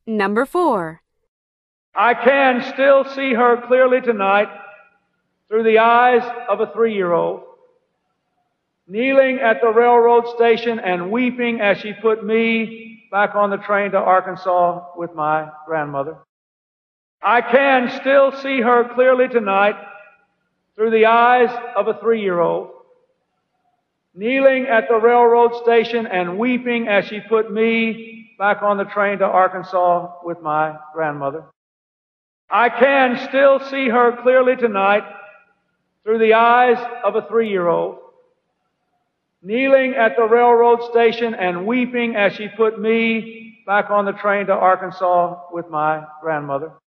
Number 4. I can still see her clearly tonight through the eyes of a 3-year-old, kneeling at the railroad station and weeping as she put me back on the train to Arkansas with my grandmother. I can still see her clearly tonight through the eyes of a 3-year-old, kneeling at the railroad station and weeping as she put me back on the train to Arkansas with my grandmother. I can still see her clearly tonight through the eyes of a 3-year-old, kneeling at the railroad station and weeping as she put me back on the train to Arkansas with my grandmother.